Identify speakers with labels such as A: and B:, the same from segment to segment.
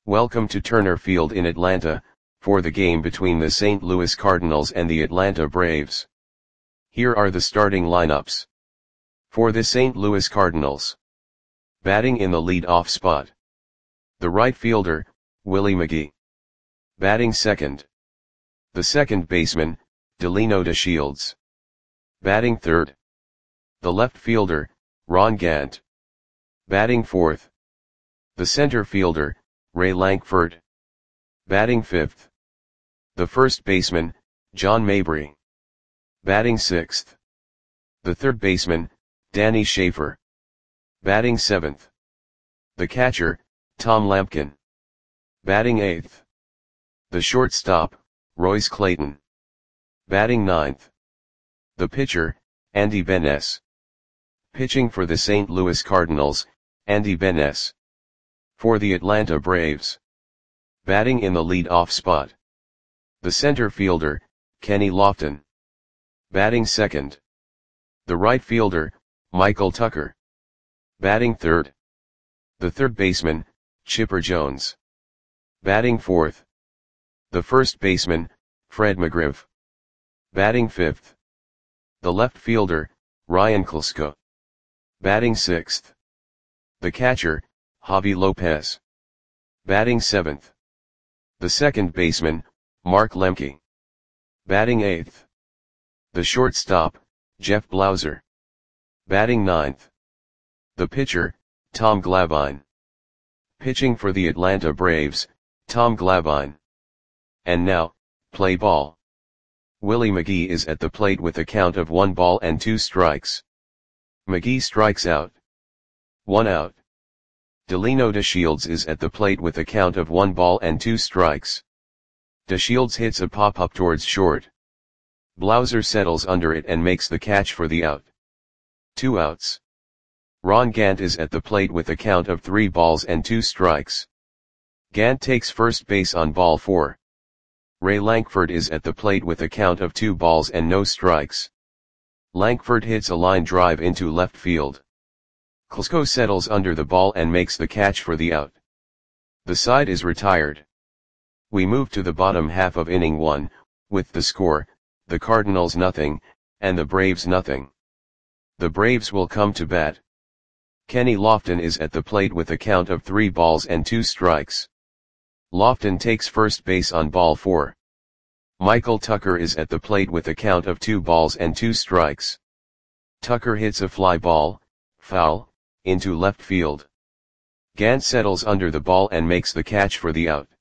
A: Welcome to Turner Field in Atlanta, for the game between the St. Louis Cardinals and the Atlanta Braves. Here are the starting lineups. For the St. Louis Cardinals. Batting in the lead-off spot. The right fielder, Willie McGee. Batting second. The second baseman, Delino DeShields. Batting third. The left fielder, Ron Gant. Batting fourth. The center fielder, Ray Lankford. Batting fifth. The first baseman, John Mabry. Batting sixth. The third baseman, Danny Schaefer. Batting seventh. The catcher, Tom Lampkin. Batting eighth. The shortstop, Royce Clayton. Batting ninth. The pitcher, Andy Benes. Pitching for the St. Louis Cardinals, Andy Benes. For the Atlanta Braves. Batting in the lead-off spot. The center fielder, Kenny Lofton. Batting second. The right fielder, Michael Tucker. Batting third. The third baseman, Chipper Jones. Batting fourth. The first baseman, Fred McGriff. Batting fifth. The left fielder, Ryan Klesko. Batting sixth. The catcher, Javi Lopez. Batting seventh. The second baseman, Mark Lemke. Batting eighth. The shortstop, Jeff Blauser. Batting ninth. The pitcher, Tom Glavine. Pitching for the Atlanta Braves, Tom Glavine. And now, play ball. Willie McGee is at the plate with a count of 1 ball and 2 strikes. McGee strikes out. 1 out. Delino DeShields is at the plate with a count of 1 ball and 2 strikes. DeShields hits a pop-up towards short. Blauser settles under it and makes the catch for the out. 2 outs. Ron Gant is at the plate with a count of 3 balls and 2 strikes. Gant takes first base on ball 4. Ray Lankford is at the plate with a count of 2 balls and no strikes. Lankford hits a line drive into left field. Klesko settles under the ball and makes the catch for the out. The side is retired. We move to the bottom half of inning 1, with the score, the Cardinals nothing, and the Braves nothing. The Braves will come to bat. Kenny Lofton is at the plate with a count of 3 balls and 2 strikes. Lofton takes first base on ball 4. Michael Tucker is at the plate with a count of 2 balls and 2 strikes. Tucker hits a fly ball, foul, into left field. Gant settles under the ball and makes the catch for the out.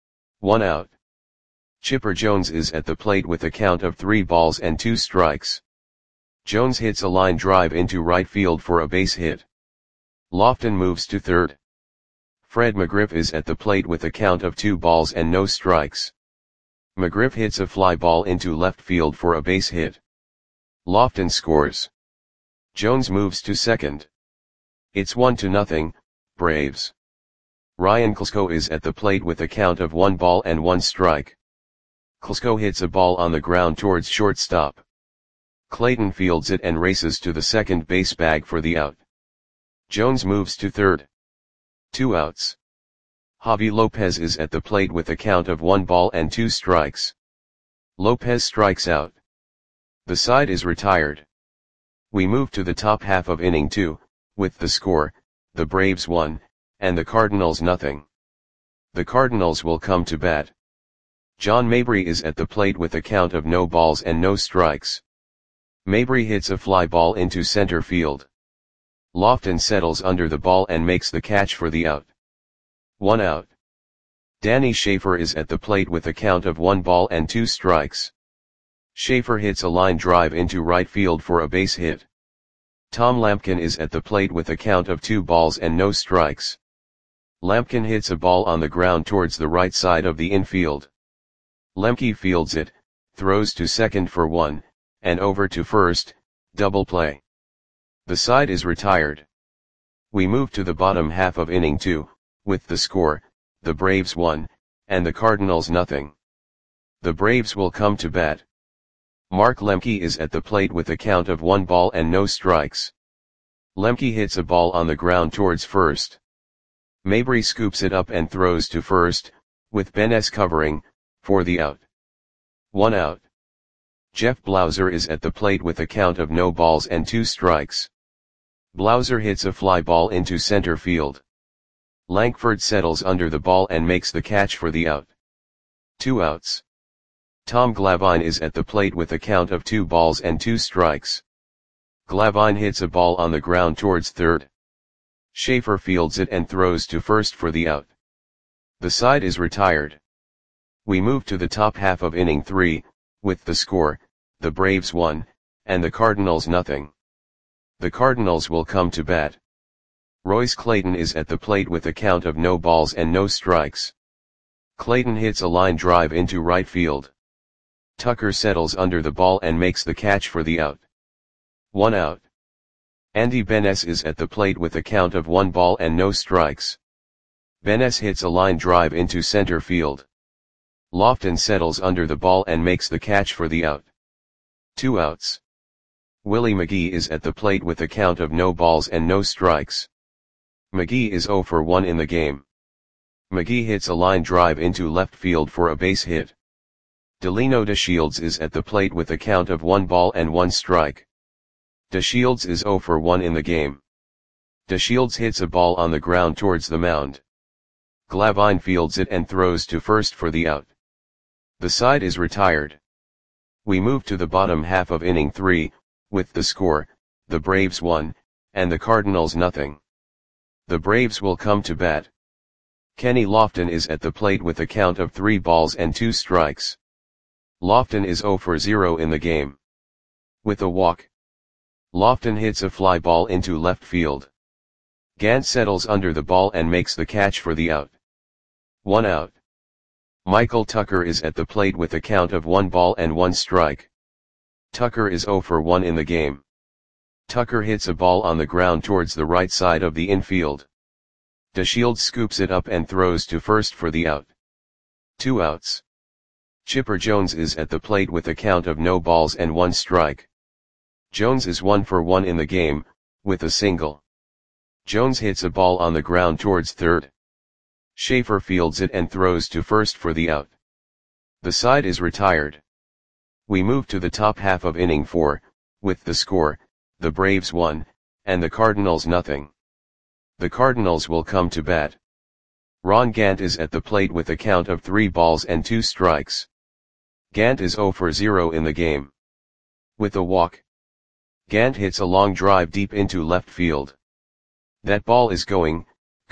A: 1 out. Chipper Jones is at the plate with a count of 3 balls and 2 strikes. Jones hits a line drive into right field for a base hit. Lofton moves to third. Fred McGriff is at the plate with a count of 2 balls and no strikes. McGriff hits a fly ball into left field for a base hit. Lofton scores. Jones moves to second. It's 1-0, Braves. Ryan Klesko is at the plate with a count of 1 ball and 1 strike. Klesko hits a ball on the ground towards shortstop. Clayton fields it and races to the second base bag for the out. Jones moves to third. 2 outs. Javi Lopez is at the plate with a count of 1 ball and 2 strikes. Lopez strikes out. The side is retired. We move to the top half of inning 2, with the score, the Braves 1, and the Cardinals nothing. The Cardinals will come to bat. John Mabry is at the plate with a count of no balls and no strikes. Mabry hits a fly ball into center field. Lofton settles under the ball and makes the catch for the out. 1 out. Danny Schaefer is at the plate with a count of 1 ball and 2 strikes. Schaefer hits a line drive into right field for a base hit. Tom Lampkin is at the plate with a count of 2 balls and no strikes. Lampkin hits a ball on the ground towards the right side of the infield. Lemke fields it, throws to second for 1, and over to first, double play. The side is retired. We move to the bottom half of inning 2, with the score, the Braves 1, and the Cardinals nothing. The Braves will come to bat. Mark Lemke is at the plate with a count of 1 ball and no strikes. Lemke hits a ball on the ground towards first. Mabry scoops it up and throws to first, with Benes covering, for the out. 1 out. Jeff Blauser is at the plate with a count of no balls and 2 strikes. Blauser hits a fly ball into center field. Lankford settles under the ball and makes the catch for the out. 2 outs. Tom Glavine is at the plate with a count of 2 balls and 2 strikes. Glavine hits a ball on the ground towards third. Schaefer fields it and throws to first for the out. The side is retired. We move to the top half of inning 3, with the score, the Braves 1, and the Cardinals nothing. The Cardinals will come to bat. Royce Clayton is at the plate with a count of no balls and no strikes. Clayton hits a line drive into right field. Tucker settles under the ball and makes the catch for the out. 1 out. Andy Benes is at the plate with a count of 1 ball and no strikes. Benes hits a line drive into center field. Lofton settles under the ball and makes the catch for the out. 2 outs. Willie McGee is at the plate with a count of no balls and no strikes. McGee is 0 for 1 in the game. McGee hits a line drive into left field for a base hit. Delino DeShields is at the plate with a count of 1 ball and 1 strike. DeShields is 0 for 1 in the game. DeShields hits a ball on the ground towards the mound. Glavine fields it and throws to first for the out. The side is retired. We move to the bottom half of inning 3, with the score, the Braves 1, and the Cardinals nothing. The Braves will come to bat. Kenny Lofton is at the plate with a count of 3 balls and 2 strikes. Lofton is 0 for 0 in the game. With a walk, Lofton hits a fly ball into left field. Gant settles under the ball and makes the catch for the out. 1 out. Michael Tucker is at the plate with a count of 1 ball and 1 strike. Tucker is 0 for 1 in the game. Tucker hits a ball on the ground towards the right side of the infield. DeShields scoops it up and throws to first for the out. 2 outs. Chipper Jones is at the plate with a count of no balls and 1 strike. Jones is 1 for 1 in the game, with a single. Jones hits a ball on the ground towards third. Schaefer fields it and throws to first for the out. The side is retired. We move to the top half of inning 4, with the score, the Braves 1, and the Cardinals nothing. The Cardinals will come to bat. Ron Gant is at the plate with a count of 3 balls and 2 strikes. Gant is 0 for 0 in the game. With a walk, Gant hits a long drive deep into left field. That ball is gone.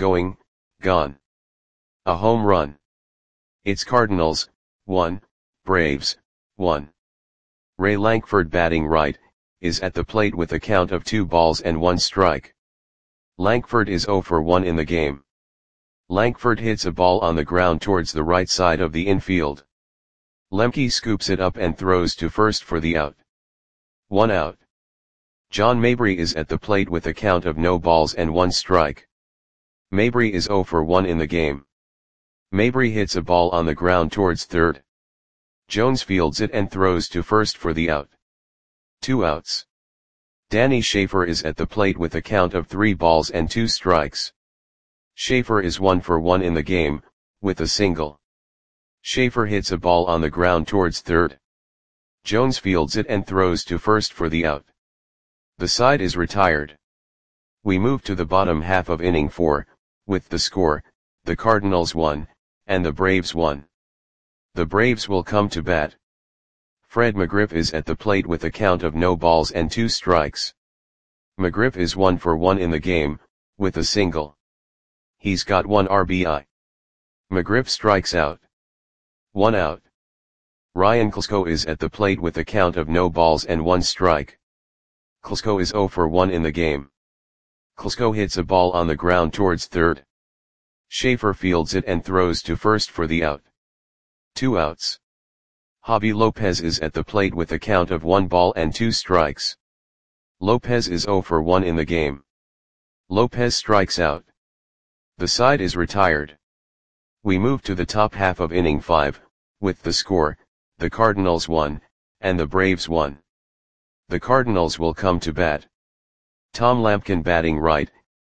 A: A home run. It's Cardinals, 1, Braves, 1. Ray Lankford batting right, is at the plate with a count of 2 balls and 1 strike. Lankford is 0 for 1 in the game. Lankford hits a ball on the ground towards the right side of the infield. Lemke scoops it up and throws to first for the out. 1 out. John Mabry is at the plate with a count of no balls and 1 strike. Mabry is 0 for 1 in the game. Mabry hits a ball on the ground towards third. Jones fields it and throws to first for the out. 2 outs. Danny Schaefer is at the plate with a count of 3 balls and 2 strikes. Schaefer is 1 for 1 in the game, with a single. Schaefer hits a ball on the ground towards third. Jones fields it and throws to first for the out. The side is retired. We move to the bottom half of inning 4, with the score, the Cardinals 1, and the Braves 1. The Braves will come to bat. Fred McGriff is at the plate with a count of no balls and 2 strikes. McGriff is 1 for 1 in the game, with a single. He's got 1 RBI. McGriff strikes out. 1 out. Ryan Klesko is at the plate with a count of no balls and 1 strike. Klesko is 0 for 1 in the game. Klesko hits a ball on the ground towards third. Schaefer fields it and throws to first for the out. 2 outs. Javi Lopez is at the plate with a count of 1 ball and 2 strikes. Lopez is 0 for 1 in the game. Lopez strikes out. The side is retired. We move to the top half of inning 5, with the score, the Cardinals 1, and the Braves 1. The Cardinals will come to bat. Tom Lampkin batting right,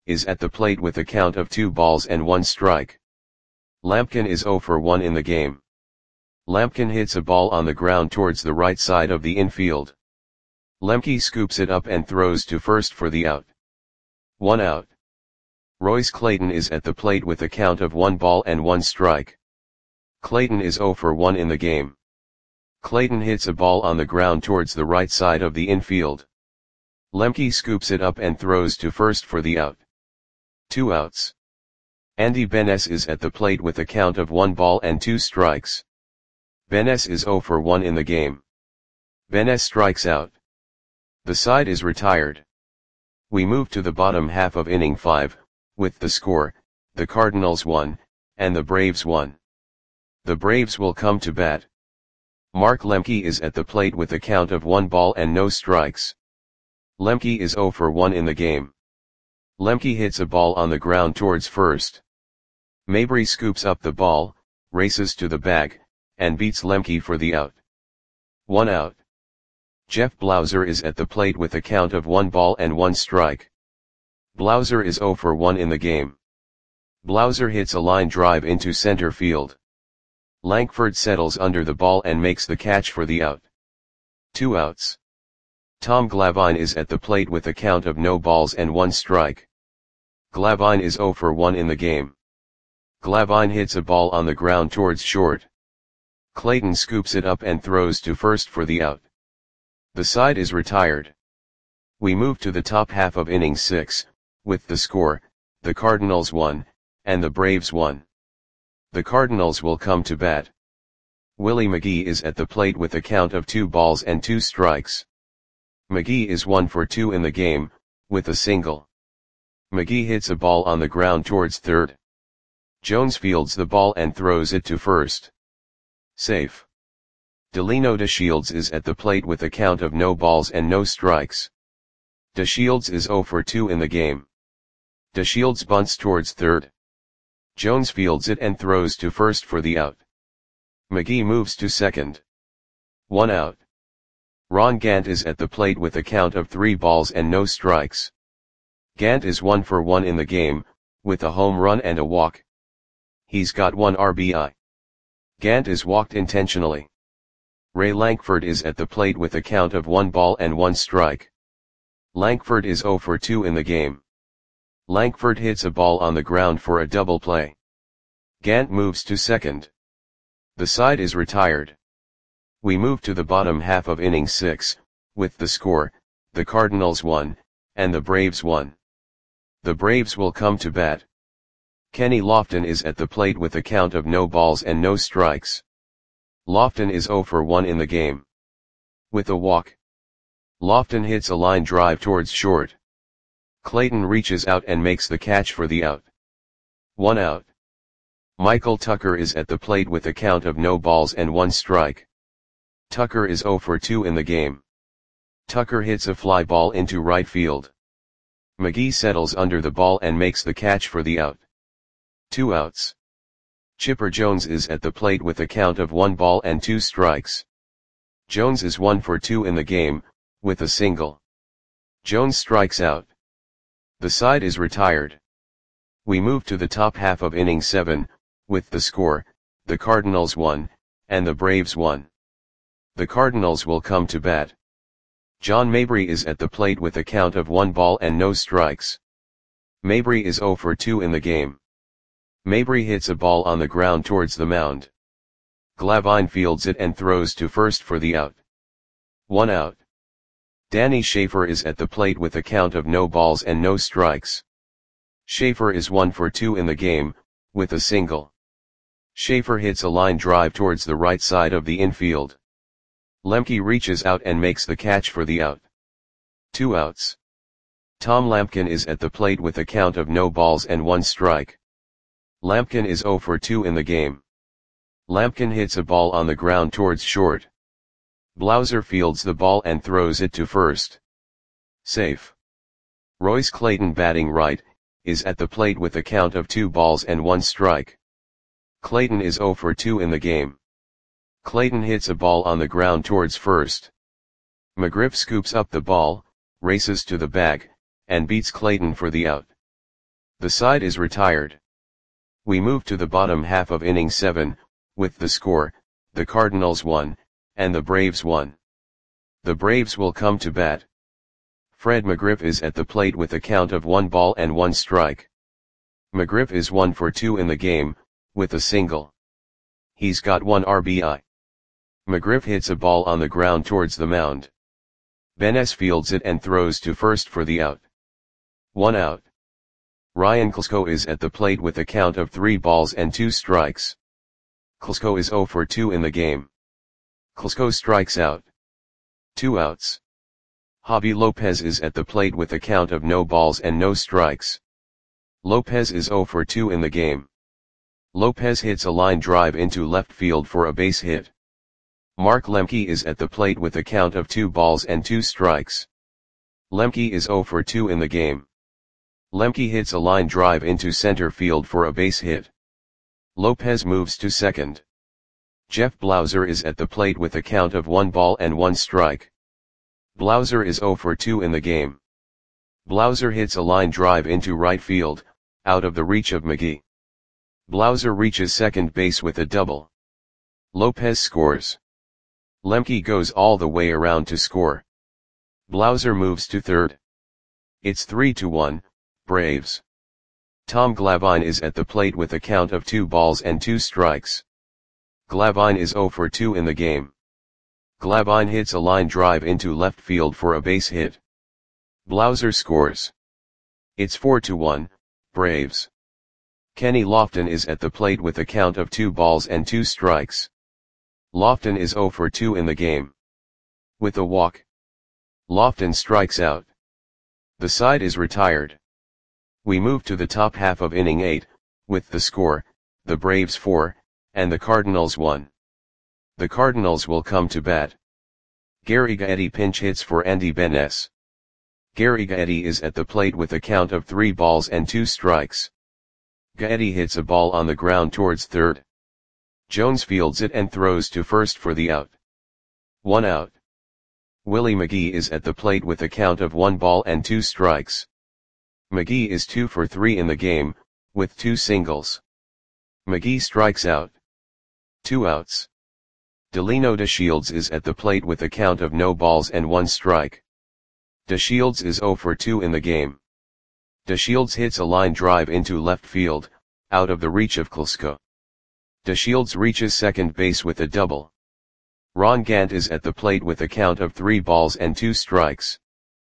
A: is at the plate with a count of 2 balls and 1 strike. Lampkin is 0 for 1 in the game. Lampkin hits a ball on the ground towards the right side of the infield. Lemke scoops it up and throws to first for the out. 1 out. Royce Clayton is at the plate with a count of 1 ball and 1 strike. Clayton is 0 for 1 in the game. Clayton hits a ball on the ground towards the right side of the infield. Lemke scoops it up and throws to first for the out. 2 outs. Andy Benes is at the plate with a count of 1 ball and 2 strikes. Benes is 0 for 1 in the game. Benes strikes out. The side is retired. We move to the bottom half of inning 5, with the score, the Cardinals 1, and the Braves 1. The Braves will come to bat. Mark Lemke is at the plate with a count of 1 ball and no strikes. Lemke is 0 for 1 in the game. Lemke hits a ball on the ground towards first. Mabry scoops up the ball, races to the bag, and beats Lemke for the out. 1 out. Jeff Blauser is at the plate with a count of 1 ball and 1 strike. Blauser is 0 for 1 in the game. Blauser hits a line drive into center field. Lankford settles under the ball and makes the catch for the out. 2 outs. Tom Glavine is at the plate with a count of no balls and 1 strike. Glavine is 0 for 1 in the game. Glavine hits a ball on the ground towards short. Clayton scoops it up and throws to first for the out. The side is retired. We move to the top half of inning 6, with the score, the Cardinals 1, and the Braves 1. The Cardinals will come to bat. Willie McGee is at the plate with a count of 2 balls and 2 strikes. McGee is 1 for 2 in the game, with a single. McGee hits a ball on the ground towards third. Jones fields the ball and throws it to first. Safe. Delino DeShields is at the plate with a count of no balls and no strikes. DeShields is 0 for 2 in the game. DeShields bunts towards third. Jones fields it and throws to first for the out. McGee moves to second. 1 out. Ron Gant is at the plate with a count of 3 balls and no strikes. Gant is 1 for 1 in the game, with a home run and a walk. He's got 1 RBI. Gant is walked intentionally. Ray Lankford is at the plate with a count of 1 ball and 1 strike. Lankford is 0 for 2 in the game. Lankford hits a ball on the ground for a double play. Gant moves to second. The side is retired. We move to the bottom half of inning 6, with the score, the Cardinals 1, and the Braves 1. The Braves will come to bat. Kenny Lofton is at the plate with a count of no balls and no strikes. Lofton is 0 for 1 in the game. With a walk. Lofton hits a line drive towards short. Clayton reaches out and makes the catch for the out. 1 out. Michael Tucker is at the plate with a count of no balls and 1 strike. Tucker is 0 for 2 in the game. Tucker hits a fly ball into right field. McGee settles under the ball and makes the catch for the out. 2 outs. Chipper Jones is at the plate with a count of 1 ball and 2 strikes. Jones is 1 for 2 in the game, with a single. Jones strikes out. The side is retired. We move to the top half of inning 7, with the score, the Cardinals 1, and the Braves 1. The Cardinals will come to bat. John Mabry is at the plate with a count of 1 ball and no strikes. Mabry is 0 for 2 in the game. Mabry hits a ball on the ground towards the mound. Glavine fields it and throws to first for the out. 1 out. Danny Schaefer is at the plate with a count of no balls and no strikes. Schaefer is 1 for 2 in the game, with a single. Schaefer hits a line drive towards the right side of the infield. Lemke reaches out and makes the catch for the out. 2 outs. Tom Lampkin is at the plate with a count of no balls and 1 strike. Lampkin is 0 for 2 in the game. Lampkin hits a ball on the ground towards short. Blauser fields the ball and throws it to first. Safe. Royce Clayton, batting right, is at the plate with a count of 2 balls and 1 strike. Clayton is 0 for 2 in the game. Clayton hits a ball on the ground towards first. McGriff scoops up the ball, races to the bag, and beats Clayton for the out. The side is retired. We move to the bottom half of inning 7, with the score, the Cardinals 1, and the Braves 1. The Braves will come to bat. Fred McGriff is at the plate with a count of 1 ball and 1 strike. McGriff is 1 for 2 in the game, with a single. He's got 1 RBI. McGriff hits a ball on the ground towards the mound. Benes fields it and throws to first for the out. 1 out. Ryan Klesko is at the plate with a count of 3 balls and 2 strikes. Klesko is 0 for 2 in the game. Klesko strikes out. 2 outs. Javi Lopez is at the plate with a count of no balls and no strikes. Lopez is 0 for 2 in the game. Lopez hits a line drive into left field for a base hit. Mark Lemke is at the plate with a count of 2 balls and 2 strikes. Lemke is 0 for 2 in the game. Lemke hits a line drive into center field for a base hit. Lopez moves to second. Jeff Blauser is at the plate with a count of 1 ball and 1 strike. Blauser is 0 for 2 in the game. Blauser hits a line drive into right field, out of the reach of McGee. Blauser reaches second base with a double. Lopez scores. Lemke goes all the way around to score. Blauser moves to third. It's 3-1, Braves. Tom Glavine is at the plate with a count of 2 balls and 2 strikes. Glavine is 0 for 2 in the game. Glavine hits a line drive into left field for a base hit. Blauser scores. It's 4-1, Braves. Kenny Lofton is at the plate with a count of 2 balls and 2 strikes. Lofton is 0 for 2 in the game. With a walk, Lofton strikes out. The side is retired. We move to the top half of inning 8, with the score, the Braves 4, and the Cardinals 1. The Cardinals will come to bat. Gary Gaetti pinch hits for Andy Benes. Gary Gaetti is at the plate with a count of 3 balls and 2 strikes. Gaetti hits a ball on the ground towards third. Jones fields it and throws to first for the out. 1 out. Willie McGee is at the plate with a count of 1 ball and 2 strikes. McGee is 2 for 3 in the game, with 2 singles. McGee strikes out. 2 outs. Delino DeShields is at the plate with a count of no balls and 1 strike. DeShields is 0 for 2 in the game. DeShields hits a line drive into left field, out of the reach of Klesko. DeShields reaches second base with a double. Ron Gant is at the plate with a count of 3 balls and 2 strikes.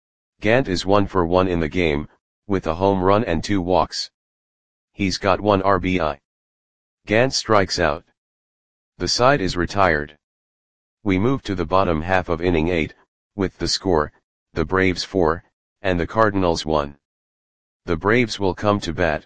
A: Gant is 1 for 1 in the game, with a home run and 2 walks. He's got 1 RBI. Gant strikes out. The side is retired. We move to the bottom half of inning 8, with the score, the Braves 4, and the Cardinals 1. The Braves will come to bat.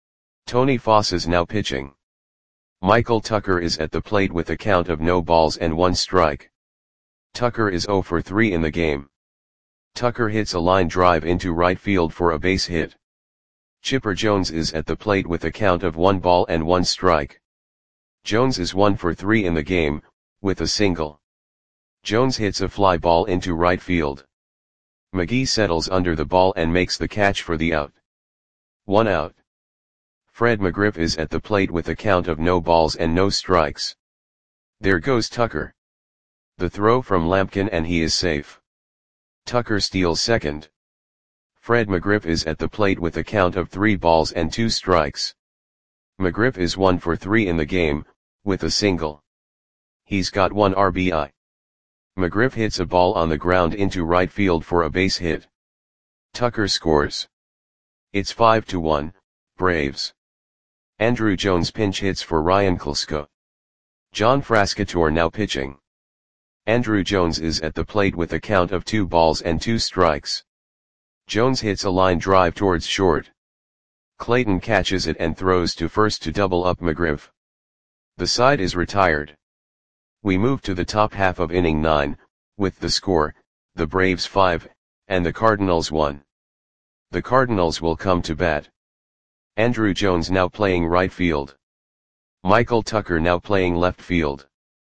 A: Tony Foss is now pitching. Michael Tucker is at the plate with a count of no balls and 1 strike. Tucker is 0 for 3 in the game. Tucker hits a line drive into right field for a base hit. Chipper Jones is at the plate with a count of 1 ball and 1 strike. Jones is 1 for 3 in the game, with a single. Jones hits a fly ball into right field. McGee settles under the ball and makes the catch for the out. 1 out. Fred McGriff is at the plate with a count of no balls and no strikes. There goes Tucker. The throw from Lampkin and he is safe. Tucker steals second. Fred McGriff is at the plate with a count of 3 balls and 2 strikes. McGriff is 1 for 3 in the game, with a single. He's got 1 RBI. McGriff hits a ball on the ground into right field for a base hit. Tucker scores. It's 5-1, Braves. Andrew Jones pinch hits for Ryan Klesko. John Frascatore now pitching. Andrew Jones is at the plate with a count of 2 balls and 2 strikes. Jones hits a line drive towards short. Clayton catches it and throws to first to double up McGriff. The side is retired. We move to the top half of inning 9, with the score, the Braves 5, and the Cardinals 1. The Cardinals will come to bat. Andrew Jones now playing right field. Michael Tucker now playing left field.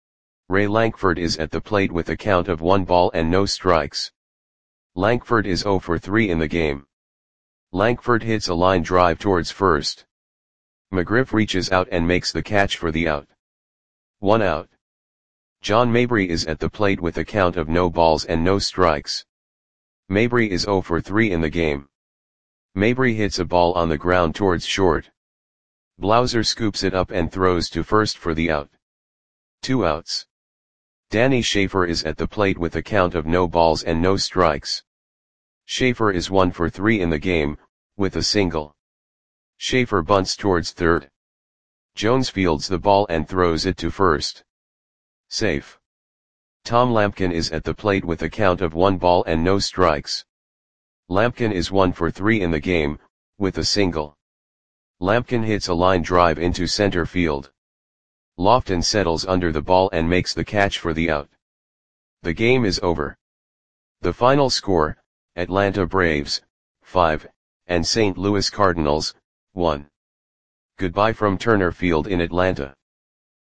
A: Ray Lankford is at the plate with a count of 1 ball and no strikes. Lankford is 0 for 3 in the game. Langford hits a line drive towards first. McGriff reaches out and makes the catch for the out. 1 out. John Mabry is at the plate with a count of no balls and no strikes. Mabry is 0 for 3 in the game. Mabry hits a ball on the ground towards short. Blauser scoops it up and throws to first for the out. 2 outs. Danny Schaefer is at the plate with a count of no balls and no strikes. Schaefer is 1 for 3 in the game, with a single. Schaefer bunts towards third. Jones fields the ball and throws it to first. Safe. Tom Lampkin is at the plate with a count of 1 ball and no strikes. Lampkin is 1 for 3 in the game, with a single. Lampkin hits a line drive into center field. Lofton settles under the ball and makes the catch for the out. The game is over. The final score, Atlanta Braves, 5, and St. Louis Cardinals, 1. Goodbye from Turner Field in Atlanta.